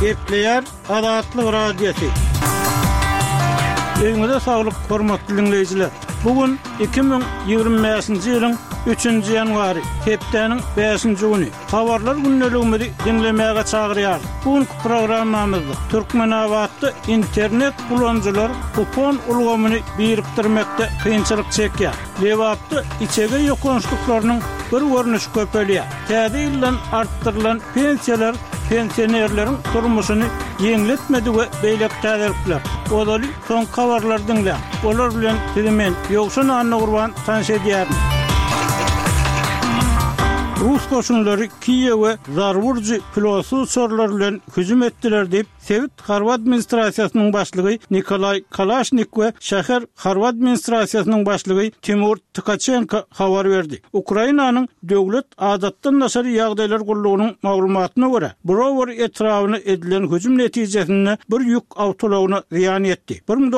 Gepleyer Adatlı Radyosu. Öňüňizde saglyk, hormatly dinleýijiler. Bugün 2025-nji ýylyň 3-nji ýanwary, hepdeniň 5-nji güni. Habarlar günneligimizi dinlemäge çagyrýar. Bugünkü programmamyzda Türkmenawatda internet bulanjylar kupon ulgamyny birikdirmekde kynçylyk çekýär. Lewapda içege ýokançlyklarynyň bir görnüşi köpelýär. Täze ýyldan artdyrylan pensiýalar pensionerlerin durmuşyny ýeňletmedi we beýlek täziripler. Odaly son habarlar dinle. Olar bilen tilemen ýokşan anna gurban tanış edýärin. Rus koşunları Kiyewe Zarburji pilotsuz sorlar bilen hüjüm etdiler diýip Sowet harby administrasiýasynyň başlygy Nikolay Kalashnik we şäher harby administrasiýasynyň başlygy Timur Tkachenko habar berdi. Ukrainanyň döwlet adatdan naşary ýagdaýlar gullugynyň maglumatyna görä, Brovar etrawyna edilen hüjüm netijesinde bir ýük awtolagyna ziýan etdi.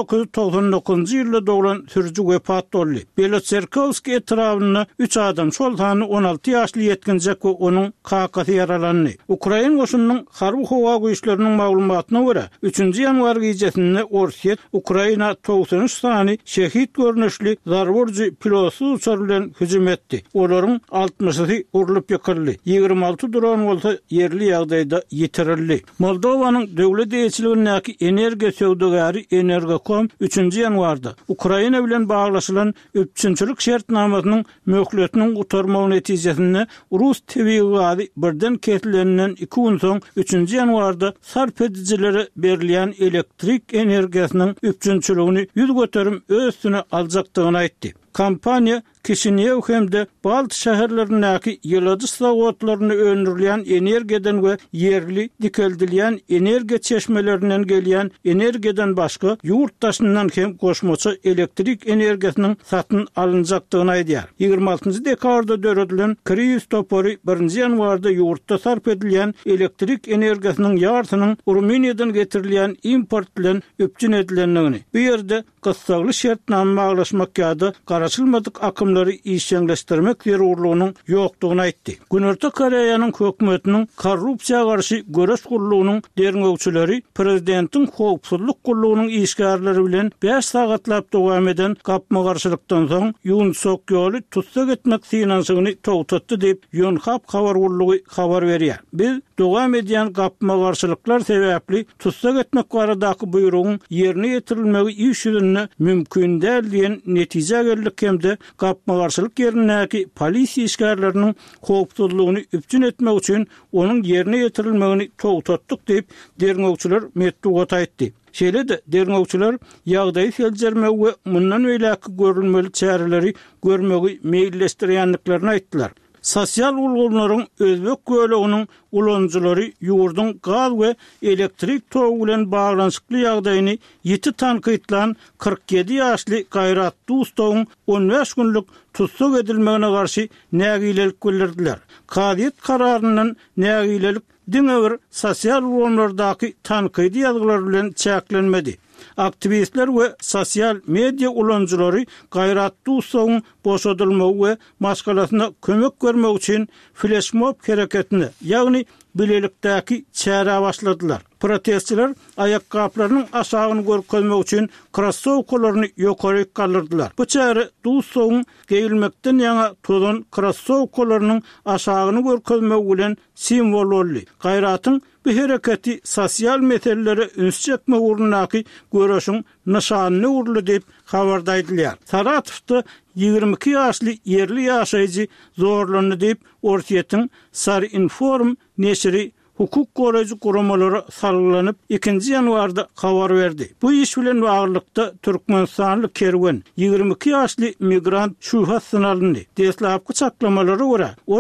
1999-njy ýylda doglan sürücü wepat boldy. Belotserkovski etrawyna 3 adam, şol sany 16 ýaşly yetkinjek we onuň kakasy yaralandy. Ukraina goşunynyň harby howa güýçleriniň maglumatyna görä 3-nji ýanwar gecesinde Orsiýet Ukraina 93 sany şehit görnüşli Zarburji pilotsuz uçar bilen hüjüm etdi. Olaryň 60-y urulyp ýekildi. 26 dron bolsa ýerli ýagdaýda ýitirildi. Moldowanyň döwlet eýçiligindäki energiýa söwdegäri Energokom 3-nji ýanwarda Ukraina bilen baglaşylan öpçünçilik şertnamasynyň möhletiniň gutarmagy netijesinde Rus TV-gy birden kesilenden 2 gün soň 3-nji ýanwarda sarp edijilere berilýän elektrik energiýasynyň öpçünçiligini ýüz göterim öz üstüne aljakdygyny aýtdy. Kampaniya Kişinew hemde Balt şäherlerindäki ýyladyş zawodlaryny öndürilýän energiýadan we ýerli dikeldilýän energiýa çeşmelerinden gelýän energiýadan başga ýurtdaşyndan hem goşmaça elektrik energiýasynyň satyn alynjakdygyny aýdýar. 26-njy dekabrda döredilen kriz topory 1-nji ýanwarda ýurtda sarp edilýän elektrik energiýasynyň ýartynyň Rumyniýadan getirilýän import bilen öpçün edilendigini, bu ýerde gysgaly şertnama baglaşmak ýa-da garaşylmadyk akymlary işleňleşdirmek zerurlugynyň ýokdugyny aýtdy. Günorta Koreýanyň hökümetiniň korrupsiýaga garşy göreş gullugynyň derňegçileri prezidentiň howpsuzlyk gullugynyň işgärleri bilen 5 sagatlap dowam eden gapma garşylykdan soň ýun sok ýoly tutsak etmek synanşygyny togtatdy diýip Yonhap habar gullugy habar berýär. Biz dowam edýän gapma garşylyklar sebäpli tutsak etmek baradaky buýrugyň ýerine ýetirilmegi iş ýüzünde mümkin däl diýen netije geldik hemde gapma garşylyk ýerindäki polisiýa işgärleriniň howpsuzlygyny üpçün etmek üçin onuň ýerine ýetirilmegini togtatdyk diýip derňegçiler metdugat aýtdy. Şeýle-de derňegçiler ýagdaýy seljermek we mundan öýläki görülmeli çäreleri görmegi meýilleşdirýänliklaryny aýtdylar. Sosial ulgamlaryň özbek göleginiň ulanjylary ýurdun gaz we elektrik togu bilen baglanşykly ýagdaýyny ýeti tankytlan 47 ýaşly gaýratly ustawyň 15 günlük tutsak edilmegine garşy nägilelik bildirdiler. Kadyet kararyndan nägilelik diňe sosial ulgamlardaky tankydy ýazgylar bilen çäklenmedi. Aktivistler we sosial media ulanjylary gaýratly ustawyň boşadylmagy we maskalasyna kömek görmek üçin flashmob hereketini, ýagny bilelikdäki çäre başladylar. Protestçiler ayakkabılarynyň aşagyny görkezmek üçin krossowkalaryny ýokary kaldyrdylar. Bu çäre ustawyň geýilmekden ýaňa tozan krossowkalarynyň aşagyny görkezmek bilen simbol boldy. Gaýratyň bu hereketi sosial meselelere üns çekmek urundaky göreşiň nişanyny urly diýip habarda aýdylýar. Saratowda 22 ýaşly ýerli ýaşaýjy zorlandy diýip Orsiýetiň Sary Inform neşri hukuk goraýjy guramalary salgylanyp 2-nji ýanwarda habar berdi. Bu iş bilen baglykda Türkmenistanly kerwen 22 ýaşly migrant şuhat synalyndy. Deslapky çaklamalary görä ol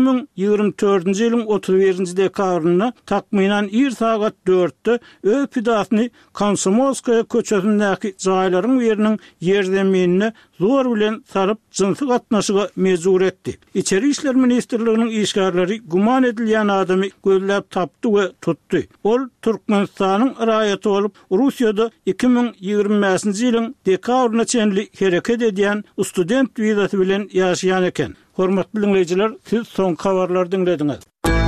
2024-nji ýylyň 31-nji dekabrynda takminan 1 sagat 4-de Öpüdasyny Komsomolskaya köçesindäki jaýlaryň beriniň ýerdemenine zor bilen sarıp jynsy gatnaşyga mejbur etdi. İçeri işler ministrliginiň işgärleri guman edilýän adamy gözläp tapdy we tutdy. Ol Türkmenistanyň raýaty bolup Russiýada 2025-nji ýylyň dekabryna çenli hereket edýän student wizasy bilen ýaşaýan eken. Hormatly dinleýijiler, siz soň habarlary dinlediňiz.